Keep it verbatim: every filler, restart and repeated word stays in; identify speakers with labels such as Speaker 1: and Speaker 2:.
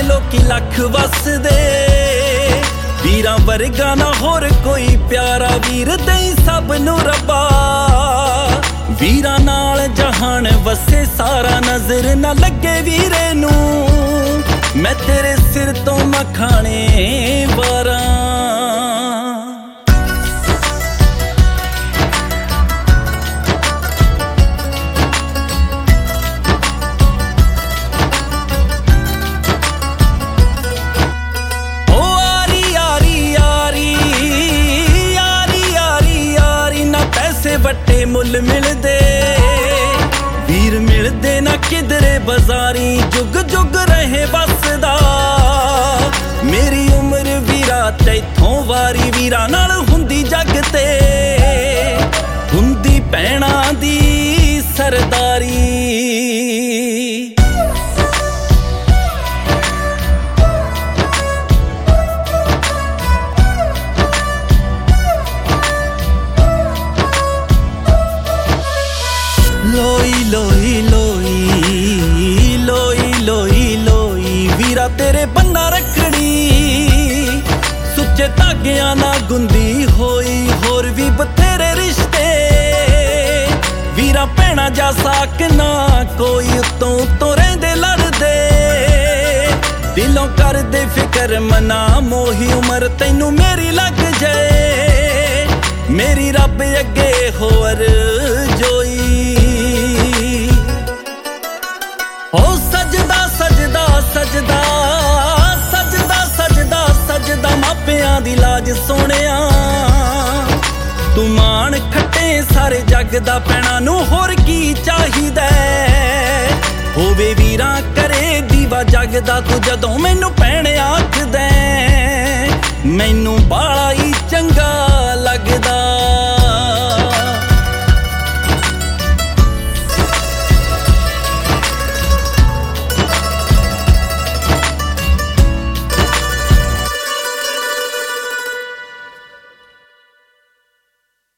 Speaker 1: ਨੇ ਲੋਕੀ ਲੱਖ ਵਸਦੇ, ਵੀਰਾਂ ਵਰਗਾ ਨਾ ਹੋਰ ਕੋਈ ਪਿਆਰਾ ਵੀਰ ਦੇਈ ਸਭ ਨੂੰ ਰੱਬਾ। ਵੀਰਾਂ ਨਾਲ ਜਹਾਨ ਵਸੇ ਸਾਰਾ, ਨਜ਼ਰ ਨਾ ਲੱਗੇ ਵੀਰੇ ਨੂੰ, ਮੈਂ ਤੇਰੇ ਸਿਰ ਤੋਂ ਮਖਾਣੇ ਵਾਰਾਂ। ਵੱਟੇ ਮੁੱਲ ਮਿਲਦੇ ਵੀਰ ਮਿਲਦੇ ਨਾ ਕਿਧਰੇ ਬਾਜ਼ਾਰੀ, ਜੁਗ ਜੁਗ ਰਹੇ ਬਸਦਾ ਮੇਰੀ ਉਮਰ ਵੀਰਾ ਤੈਥੋਂ ਵਾਰੀ। ਵੀਰਾਂ ਨਾਲ ਹੁੰਦੀ ਜੱਗ ਤੇ ਹੁੰਦੀ ਭੈਣਾਂ ਦੀ ਸਰਦਾਰੀ। ਲੋਈ ਲੋਈ ਲੋਈ ਲੋਈ ਲੋਈ ਲੋਈ ਵੀਰਾ ਤੇਰੇ ਬੰਨਾ ਰੱਖੜੀ, ਸੁੱਚੇ ਧਾਗਿਆਂ ਨਾਲ ਗੁੰਦੀ ਹੋਈ। ਹੋਰ ਵੀ ਬਥੇਰੇ ਰਿਸ਼ਤੇ ਵੀਰਾ ਭੈਣਾ ਜਾ ਸਾਕ ਨਾ ਕੋਈ, ਉੱਤੋਂ ਉੱਤੋਂ ਰਹਿੰਦੇ ਲੜਦੇ ਦਿਲੋਂ ਕਰਦੇ ਫਿਕਰ ਮਨਾ ਮੋਹੀ। ਉਮਰ ਤੈਨੂੰ ਮੇਰੀ ਲੱਗ ਜਾਏ ਮੇਰੀ ਰੱਬ ਅੱਗੇ ਹੋਰ ਜੋਈ। ਹੋ ਸਜਦਾ ਸਜਦਾ ਸਜਦਾ ਸਜਦਾ ਸਜਦਾ ਸਜਦਾ ਮਾਪਿਆਂ ਦੀ ਲਾਜ ਸੋਹਣਿਆ, ਤੂੰ ਮਾਣ ਖੱਟੇ ਸਾਰੇ ਜੱਗ ਦਾ ਭੈਣਾਂ ਨੂੰ ਹੋਰ ਕੀ ਚਾਹੀਦਾ। ਹੋਵੇ ਵੀਰਾਂ ਕਰੇ ਦੀਵਾ ਜੱਗ ਦਾ, ਤੂੰ ਜਦੋਂ ਮੈਨੂੰ ਭੈਣ ਆਖਦਾ ਮੈਨੂੰ ਬਾਲਾ ਹੀ ਚੰਗਾ